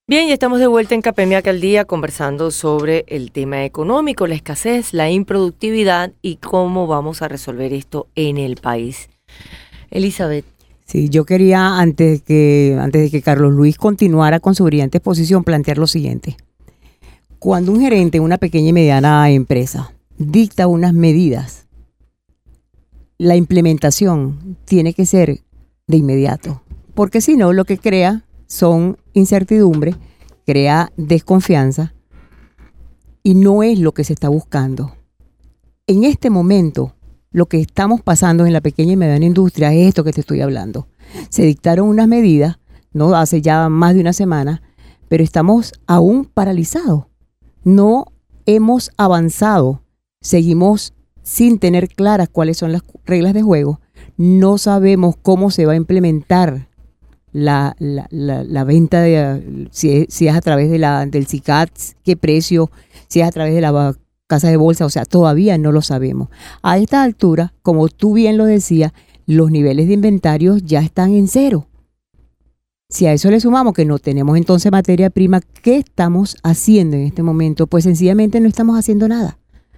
Bien, ya estamos de vuelta en Capemiac al Día conversando sobre el tema económico, la escasez, la improductividad y cómo vamos a resolver esto en el país. Elizabeth. Sí, yo quería, antes de que Carlos Luis continuara con su brillante exposición, plantear lo siguiente. Cuando un gerente de una pequeña y mediana empresa dicta unas medidas, la implementación tiene que ser de inmediato, porque si no, lo que crea son incertidumbre, crea desconfianza y no es lo que se está buscando. En este momento, lo que estamos pasando en la pequeña y mediana industria es esto que te estoy hablando. Se dictaron unas medidas, no hace ya más de una semana, pero estamos aún paralizados. No hemos avanzado, seguimos sin tener claras cuáles son las reglas de juego. No sabemos cómo se va a implementar la venta, si es a través del SICAD, qué precio, si es a través de la casa de bolsa, o sea, todavía no lo sabemos. A esta altura, como tú bien lo decías, los niveles de inventarios ya están en cero. Si a eso le sumamos que no tenemos entonces materia prima, ¿qué estamos haciendo en este momento? Pues sencillamente no estamos haciendo nada.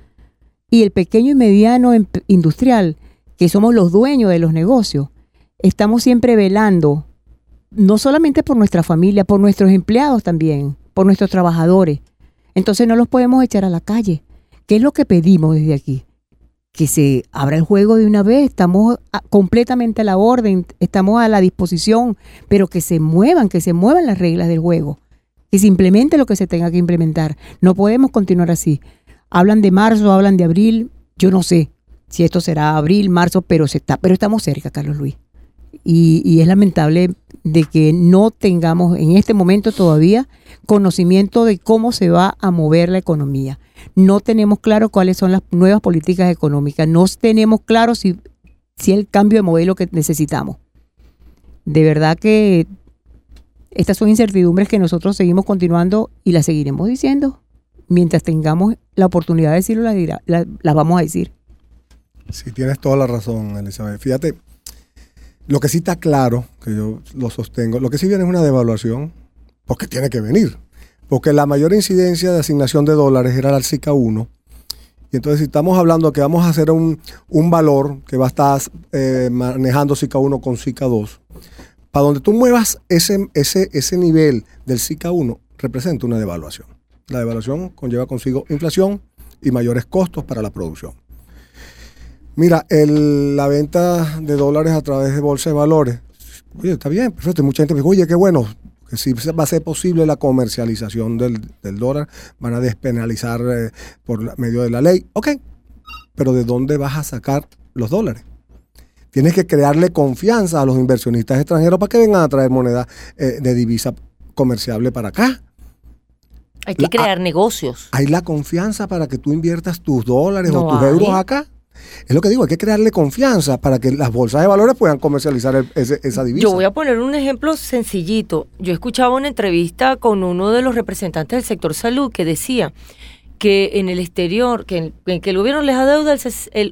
Y el pequeño y mediano industrial, que somos los dueños de los negocios, estamos siempre velando, no solamente por nuestra familia, por nuestros empleados también, por nuestros trabajadores. Entonces no los podemos echar a la calle. ¿Qué es lo que pedimos desde aquí? Que se abra el juego de una vez. Estamos completamente a la orden, estamos a la disposición, pero que se muevan las reglas del juego, que se implemente lo que se tenga que implementar. No podemos continuar así. Hablan de marzo, hablan de abril. Yo no sé si esto será abril, marzo, pero estamos cerca, Carlos Luis. Y es lamentable de que no tengamos en este momento todavía conocimiento de cómo se va a mover la economía. No tenemos claro cuáles son las nuevas políticas económicas. No tenemos claro si el cambio de modelo que necesitamos. De verdad que estas son incertidumbres que nosotros seguimos continuando y las seguiremos diciendo. Mientras tengamos la oportunidad de decirlo, las vamos a decir. Sí, tienes toda la razón, Elizabeth. Fíjate, lo que sí está claro, que yo lo sostengo, lo que sí viene es una devaluación, porque tiene que venir. Porque la mayor incidencia de asignación de dólares era el SICA 1. Y entonces si estamos hablando que vamos a hacer un valor que va a estar manejando SICA 1 con SICA 2, para donde tú muevas ese nivel del SICA 1, representa una devaluación. La devaluación conlleva consigo inflación y mayores costos para la producción. Mira, la venta de dólares a través de bolsa de valores, oye, está bien, perfecto. Mucha gente me dice, oye, qué bueno, que si va a ser posible la comercialización del dólar, van a despenalizar por medio de la ley. Ok, pero ¿de dónde vas a sacar los dólares? Tienes que crearle confianza a los inversionistas extranjeros para que vengan a traer moneda de divisa comerciable para acá. Hay que crear negocios. Hay la confianza para que tú inviertas tus dólares o tus euros acá. Es lo que digo, hay que crearle confianza para que las bolsas de valores puedan comercializar esa divisa. Yo voy a poner un ejemplo sencillito. Yo escuchaba una entrevista con uno de los representantes del sector salud que decía que en el exterior, que el gobierno les adeuda el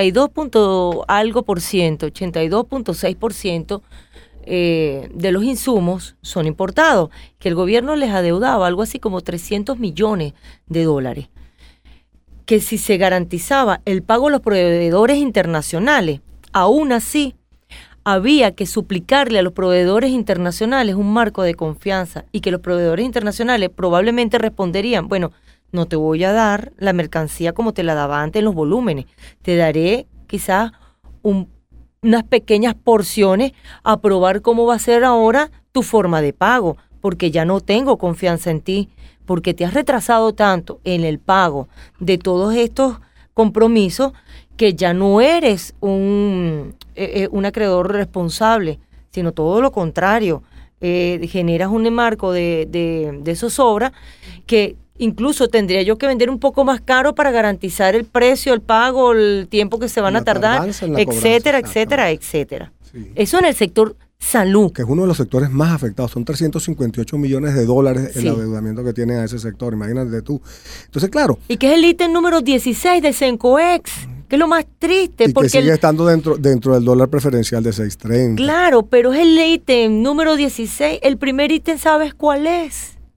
82.6% de los insumos son importados, que el gobierno les adeudaba algo así como 300 millones de dólares. Que si se garantizaba el pago a los proveedores internacionales, aún así había que suplicarle a los proveedores internacionales un marco de confianza y que los proveedores internacionales probablemente responderían, bueno, no te voy a dar la mercancía como te la daba antes en los volúmenes, te daré quizás unas pequeñas porciones a probar cómo va a ser ahora tu forma de pago, porque ya no tengo confianza en ti, porque te has retrasado tanto en el pago de todos estos compromisos que ya no eres un acreedor responsable, sino todo lo contrario. Generas un marco de zozobra que incluso tendría yo que vender un poco más caro para garantizar el precio, el pago, el tiempo que se van a tardar, etcétera, etcétera, etcétera. Sí. Eso en el sector salud. Que es uno de los sectores más afectados. Son 358 millones de dólares el adeudamiento que tiene a ese sector. Imagínate tú. Entonces, claro. Y que es el ítem número 16 de Sencoex, que es lo más triste. Y porque que sigue estando dentro del dólar preferencial de 6.30. Claro, pero es el ítem número 16. El primer ítem, ¿sabes cuál es?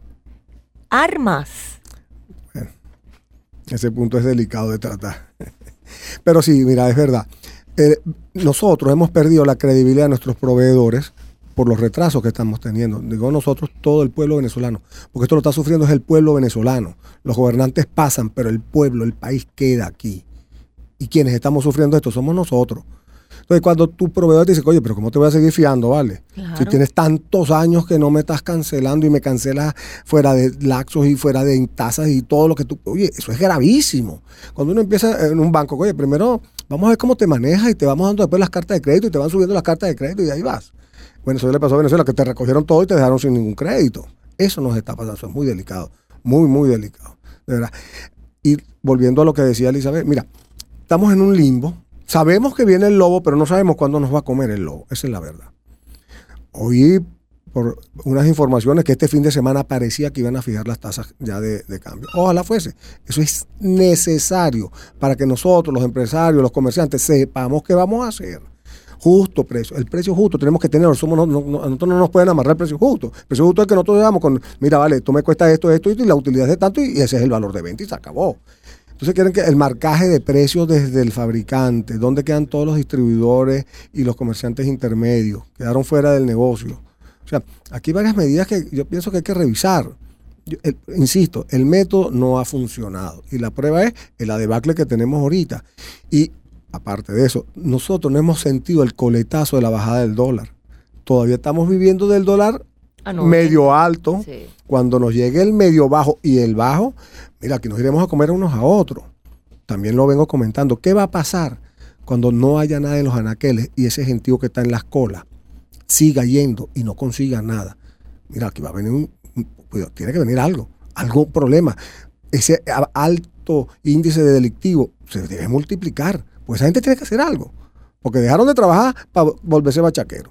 armas. Bueno, ese punto es delicado de tratar. Pero sí, mira, es verdad. Nosotros hemos perdido la credibilidad de nuestros proveedores por los retrasos que estamos teniendo. Digo nosotros, todo el pueblo venezolano, porque esto lo está sufriendo es el pueblo venezolano. Los gobernantes pasan, pero el pueblo, el país queda aquí. Y quienes estamos sufriendo esto somos nosotros. Entonces, cuando tu proveedor te dice, oye, pero ¿cómo te voy a seguir fiando, vale? Claro. Si tienes tantos años que no me estás cancelando y me cancelas fuera de laxos y fuera de tasas y todo lo que tú... Oye, eso es gravísimo. Cuando uno empieza en un banco, oye, primero vamos a ver cómo te manejas y te vamos dando después las cartas de crédito y te van subiendo las cartas de crédito y ahí vas. Bueno, eso le pasó a Venezuela, que te recogieron todo y te dejaron sin ningún crédito. Eso nos está pasando, eso es muy delicado, muy, muy delicado, de verdad. Y volviendo a lo que decía Elizabeth, mira, estamos en un limbo. Sabemos que viene el lobo, pero no sabemos cuándo nos va a comer el lobo. Esa es la verdad. Oí por unas informaciones que este fin de semana parecía que iban a fijar las tasas ya de cambio. Ojalá fuese. Eso es necesario para que nosotros, los empresarios, los comerciantes, sepamos qué vamos a hacer. Justo precio. El precio justo tenemos que tener. Nosotros no nos pueden amarrar el precio justo. El precio justo es que nosotros digamos con, mira, vale, esto me cuesta esto y la utilidad es de tanto y ese es el valor de venta y se acabó. Entonces quieren que el marcaje de precios desde el fabricante, dónde quedan todos los distribuidores y los comerciantes intermedios, quedaron fuera del negocio. O sea, aquí hay varias medidas que yo pienso que hay que revisar. Insisto, el método no ha funcionado y la prueba es la debacle que tenemos ahorita. Y aparte de eso, nosotros no hemos sentido el coletazo de la bajada del dólar. Todavía estamos viviendo del dólar medio alto. Sí. Cuando nos llegue el medio bajo y el bajo, mira, aquí nos iremos a comer unos a otros. También lo vengo comentando. ¿Qué va a pasar cuando no haya nada en los anaqueles y ese gentío que está en las colas siga yendo y no consiga nada? Mira, aquí va a venir tiene que venir algún problema. Ese alto índice de delictivo se debe multiplicar. Pues esa gente tiene que hacer algo. Porque dejaron de trabajar para volverse bachaqueros.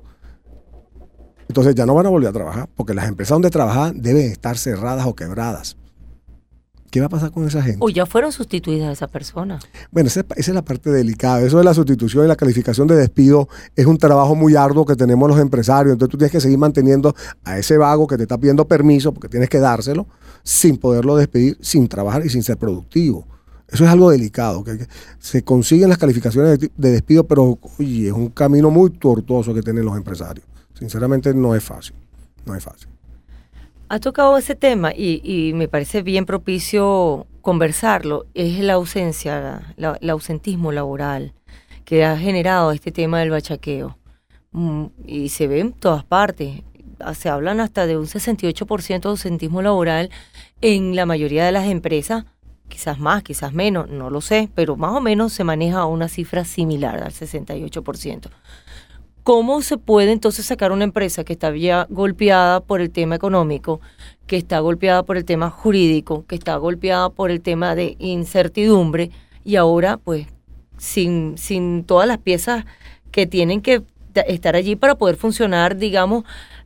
Entonces ya no van a volver a trabajar, porque las empresas donde trabajan deben estar cerradas o quebradas. ¿Qué va a pasar con esa gente? O ya fueron sustituidas esas personas. Bueno, esa es la parte delicada. Eso de la sustitución y la calificación de despido es un trabajo muy arduo que tenemos los empresarios. Entonces tú tienes que seguir manteniendo a ese vago que te está pidiendo permiso, porque tienes que dárselo, sin poderlo despedir, sin trabajar y sin ser productivo. Eso es algo delicado, que se consiguen las calificaciones de despido, pero oye, es un camino muy tortuoso que tienen los empresarios. Sinceramente no es fácil, no es fácil. Has tocado ese tema y me parece bien propicio conversarlo, es la ausencia, el ausentismo laboral que ha generado este tema del bachaqueo. Y se ve en todas partes, se hablan hasta de un 68% de ausentismo laboral en la mayoría de las empresas, quizás más, quizás menos, no lo sé, pero más o menos se maneja una cifra similar al 68%. ¿Cómo se puede entonces sacar una empresa que está ya golpeada por el tema económico, que está golpeada por el tema jurídico, que está golpeada por el tema de incertidumbre y ahora pues sin todas las piezas que tienen que estar allí para poder funcionar, digamos,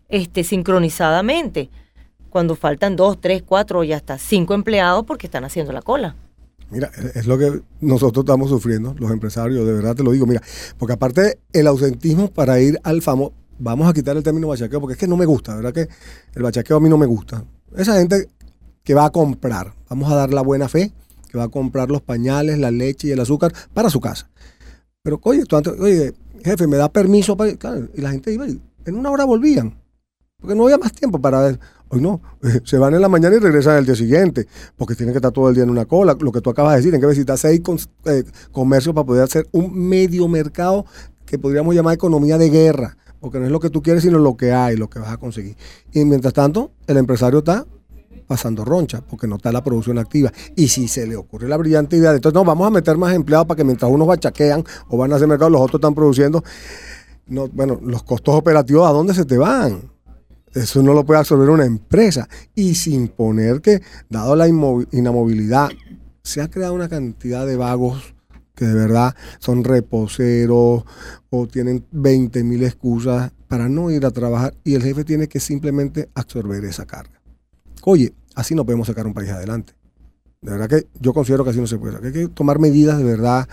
sincronizadamente, cuando faltan 2, 3, 4 y hasta 5 empleados porque están haciendo la cola? Mira, es lo que nosotros estamos sufriendo, los empresarios, de verdad te lo digo. Mira, porque aparte el ausentismo para ir al famoso, vamos a quitar el término bachaqueo, porque es que no me gusta, ¿verdad? Que el bachaqueo a mí no me gusta. Esa gente que va a comprar, vamos a dar la buena fe, que va a comprar los pañales, la leche y el azúcar para su casa. Pero, oye, jefe, ¿me da permiso para ir? Claro, y la gente iba y en una hora volvían, porque no había más tiempo para ver. Hoy no, se van en la mañana y regresan el día siguiente, porque tienen que estar todo el día en una cola. Lo que tú acabas de decir, tienen que visitar 6 comercios para poder hacer un medio mercado que podríamos llamar economía de guerra, porque no es lo que tú quieres, sino lo que hay, lo que vas a conseguir. Y mientras tanto, el empresario está pasando roncha, porque no está la producción activa. Y si se le ocurre la brillante idea de, entonces no, vamos a meter más empleados para que mientras unos bachaquean o van a hacer mercado, los otros están produciendo. No, bueno, los costos operativos, ¿a dónde se te van? Eso no lo puede absorber una empresa. Y sin poner que, dado la inamovilidad, se ha creado una cantidad de vagos que de verdad son reposeros o tienen 20,000 excusas para no ir a trabajar y el jefe tiene que simplemente absorber esa carga. Oye, así no podemos sacar un país adelante. De verdad que yo considero que así no se puede. Hay que tomar medidas de verdad.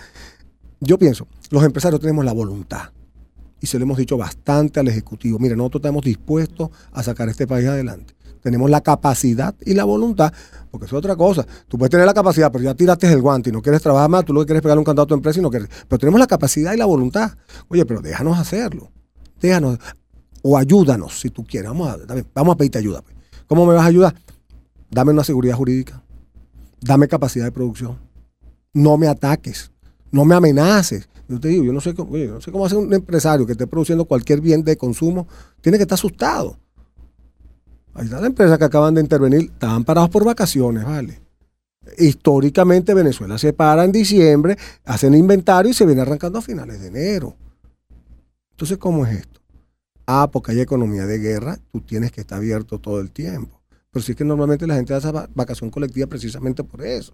Yo pienso, los empresarios tenemos la voluntad. Y se lo hemos dicho bastante al Ejecutivo. Mira, nosotros estamos dispuestos a sacar este país adelante. tenemos la capacidad y la voluntad, porque eso es otra cosa. Tú puedes tener la capacidad, pero ya tiraste el guante y no quieres trabajar más, tú lo que quieres es pegarle un candado a tu empresa y no quieres. Pero tenemos la capacidad y la voluntad. Oye, pero déjanos hacerlo. Déjanos, o ayúdanos si tú quieres. Vamos a pedirte ayuda. Pues. ¿Cómo me vas a ayudar? Dame una seguridad jurídica. Dame capacidad de producción. No me ataques. No me amenaces. Yo te digo, yo no sé cómo hace un empresario que esté produciendo cualquier bien de consumo. Tiene que estar asustado. Ahí está la empresa que acaban de intervenir. Estaban parados por vacaciones, ¿vale? Históricamente Venezuela se para en diciembre, hacen inventario y se viene arrancando a finales de enero. Entonces, ¿cómo es esto? Porque hay economía de guerra, tú tienes que estar abierto todo el tiempo. Pero sí es que normalmente la gente hace vacación colectiva precisamente por eso.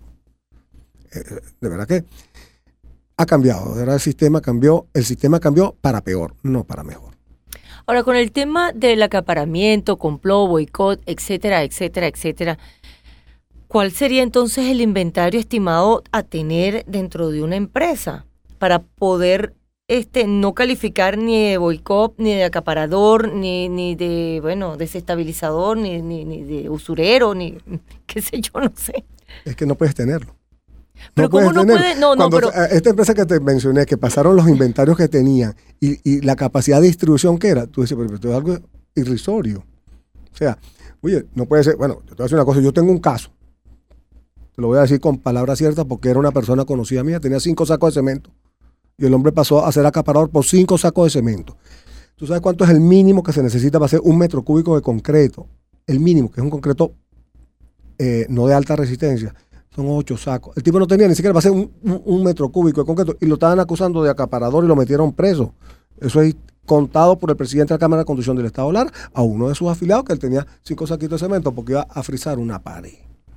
De verdad que ha cambiado, de verdad el sistema cambió para peor, no para mejor. Ahora, con el tema del acaparamiento, complot, boicot, etcétera, etcétera, etcétera, ¿cuál sería entonces el inventario estimado a tener dentro de una empresa para poder no calificar ni de boicot, ni de acaparador, ni de, desestabilizador, ni de usurero, ni qué sé yo, no sé? Es que no puedes tenerlo. Pero ¿cómo no puede? Pero esta empresa que te mencioné, que pasaron los inventarios que tenían y la capacidad de distribución que era, tú dices, pero esto es algo irrisorio. O sea, oye, no puede ser. Bueno, yo te voy a decir una cosa, yo tengo un caso. Te lo voy a decir con palabras ciertas porque era una persona conocida mía, tenía 5 sacos de cemento. Y el hombre pasó a ser acaparador por 5 sacos de cemento. ¿Tú sabes cuánto es el mínimo que se necesita para hacer 1 metro cúbico de concreto? El mínimo, que es un concreto no de alta resistencia. Son 8 sacos. El tipo no tenía ni siquiera para hacer un metro cúbico de concreto y lo estaban acusando de acaparador y lo metieron preso. Eso es contado por el presidente de la Cámara de Construcción del Estado Lara a uno de sus afiliados que él tenía 5 saquitos de cemento porque iba a frizar una pared.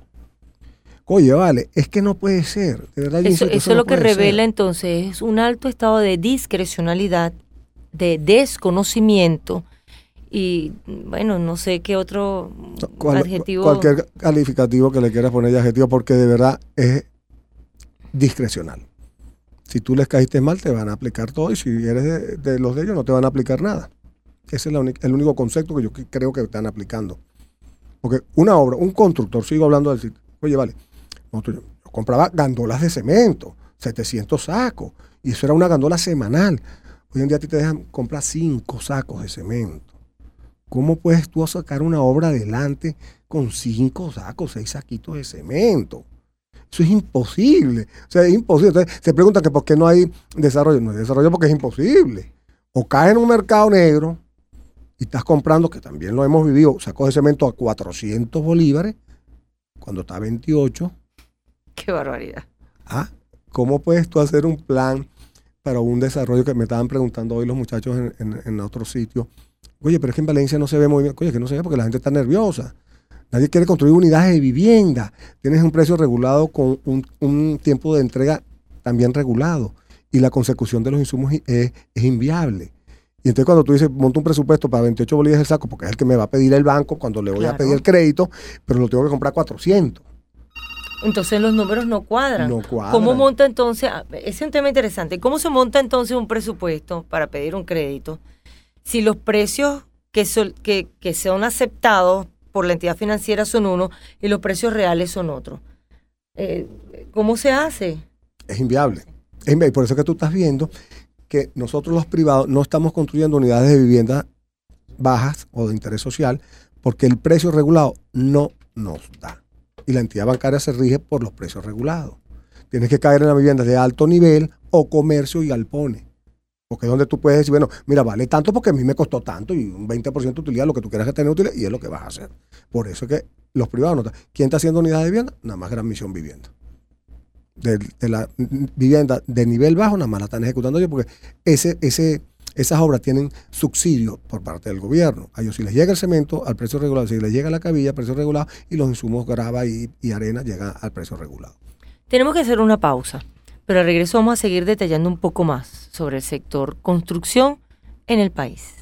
Oye, vale, es que no puede ser. De verdad, eso es lo que revela entonces es un alto estado de discrecionalidad, de desconocimiento y, no sé qué otro adjetivo. Cualquier calificativo que le quieras poner de adjetivo porque de verdad es discrecional. Si tú les caíste mal, te van a aplicar todo y si eres de los de ellos, no te van a aplicar nada. Ese es el único concepto que yo creo que están aplicando. Porque una obra, un constructor, sigo hablando del sitio. Oye, vale. Yo compraba gandolas de cemento, 700 sacos, y eso era una gandola semanal. Hoy en día a ti te dejan comprar 5 sacos de cemento. ¿Cómo puedes tú sacar una obra adelante con 5 sacos, 6 saquitos de cemento? Eso es imposible. O sea, es imposible. Entonces se preguntan que por qué no hay desarrollo. No hay desarrollo porque es imposible. O caes en un mercado negro y estás comprando, que también lo hemos vivido, sacos de cemento a 400 bolívares, cuando está a 28. ¡Qué barbaridad! ¿Cómo puedes tú hacer un plan para un desarrollo que me estaban preguntando hoy los muchachos en otro sitio? Oye, pero es que en Valencia no se ve muy bien. Oye, que no se ve porque la gente está nerviosa. Nadie quiere construir unidades de vivienda. Tienes un precio regulado con un tiempo de entrega también regulado. Y la consecución de los insumos es inviable. Y entonces cuando tú dices, monta un presupuesto para 28 bolívares el saco, porque es el que me va a pedir el banco cuando le voy a pedir el crédito, pero lo tengo que comprar 400. Entonces los números no cuadran. No cuadran. ¿Cómo monta entonces? Ese es un tema interesante. ¿Cómo se monta entonces un presupuesto para pedir un crédito si los precios que son aceptados por la entidad financiera son unos y los precios reales son otros? ¿Cómo se hace? Es inviable. Es inviable. Por eso es que tú estás viendo que nosotros los privados no estamos construyendo unidades de vivienda bajas o de interés social porque el precio regulado no nos da. Y la entidad bancaria se rige por los precios regulados. Tienes que caer en las viviendas de alto nivel o comercio y galpones. Porque es donde tú puedes decir, bueno, mira, vale tanto porque a mí me costó tanto y un 20% de utilidad, lo que tú quieras que tenga utilidad, y es lo que vas a hacer. Por eso es que los privados no están. ¿Quién está haciendo unidades de vivienda? Nada más Gran Misión Vivienda. De la vivienda de nivel bajo, nada más la están ejecutando ellos porque esas obras tienen subsidio por parte del gobierno. A ellos si les llega el cemento al precio regulado, si les llega la cabilla al precio regulado y los insumos grava y arena llegan al precio regulado. Tenemos que hacer una pausa, pero al regreso vamos a seguir detallando un poco más sobre el sector construcción en el país.